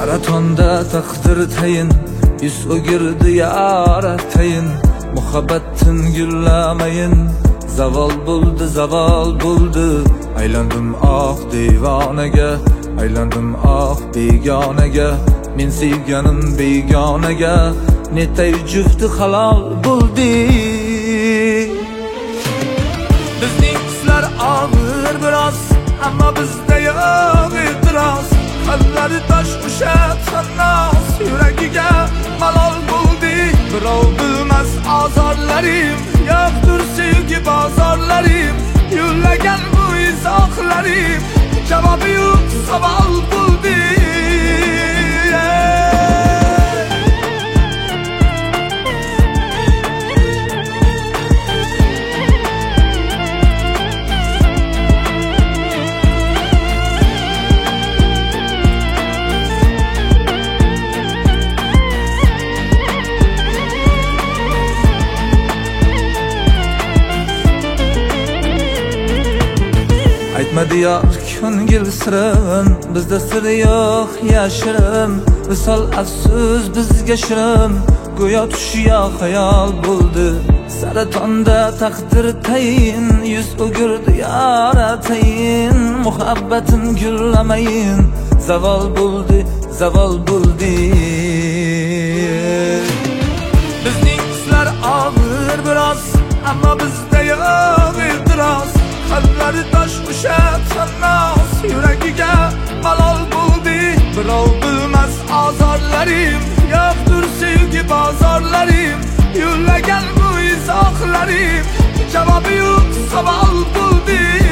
Saratonda taqdir tayin, yuz o'girdi yar tayin. Muhabbatin gullamayin, zavol bo'ldi. Aylandim ah divonaga, aylandim ah begonaga. Men sevganim begonaga, netay jufti halol bo'ldi. Bizning qizlar og'ir biroz, ammo bizda yo'q e'tiroz. Qalblari tosh ushat xannos, yuragiga malol bo'ldi. Birov bilmas azorlarim, yo'qdir sevgi bozorlarim. Yo'llagan bu izohlarim, javobi yo'q savol bo'ldi. Aytmadi yor ko'ngil sirin, bizda sir yo'q yashirin. Visol afsus bizga shirin, go'yo tush yo xayol bo'ldi. Saratonda taqdir tayin, yuz o'girdi yar tayin. Muhabbatin gullamayin, zavol bo'ldi. Bizning qizlar og'ir biroz, ammo bizda yo'q e'tiroz. Qalblari tosh ushat xannos, yuragiga malol bo'ldi. Birov bilmas azorlarim, yo'qdir sevgi bozorlarim. Yo'llagan bu izohlarim, javobi yo'q savol bo'ldi.